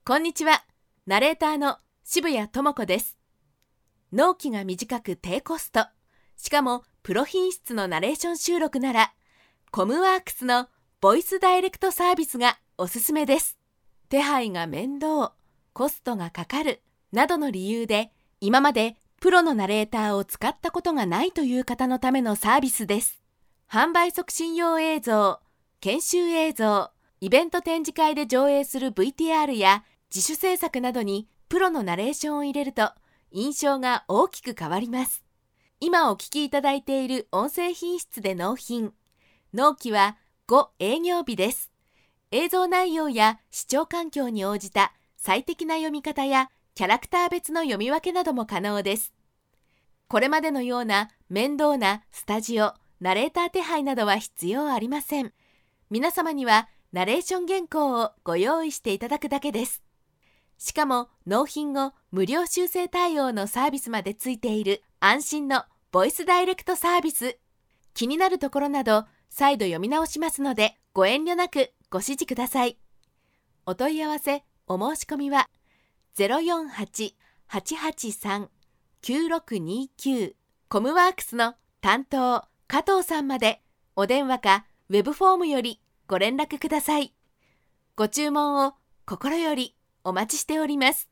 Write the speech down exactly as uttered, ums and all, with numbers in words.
こんにちは。ナレーターの渋谷智子です。納期が短く低コスト、しかもプロ品質のナレーション収録なら、コムワークスのボイスダイレクトサービスがおすすめです。手配が面倒、コストがかかる、などの理由で、今までプロのナレーターを使ったことがないという方のためのサービスです。販売促進用映像、研修映像、イベント展示会で上映する ブイティーアール や自主制作などにプロのナレーションを入れると印象が大きく変わります。今お聞きいただいている音声品質で納品。納期はご営業日です。映像内容や視聴環境に応じた最適な読み方やキャラクター別の読み分けなども可能です。これまでのような面倒なスタジオ、ナレーター手配などは必要ありません。皆様にはナレーション原稿をご用意していただくだけです。しかも納品後無料修正対応のサービスまでついている安心のボイスダイレクトサービス。気になるところなど再度読み直しますのでご遠慮なくご指示ください。お問い合わせ、お申し込みは ゼロよんはち はちはちさん きゅうろくにきゅう コムワークスの担当加藤さんまでお電話かウェブフォームよりご連絡ください。ご注文を心よりお待ちしております。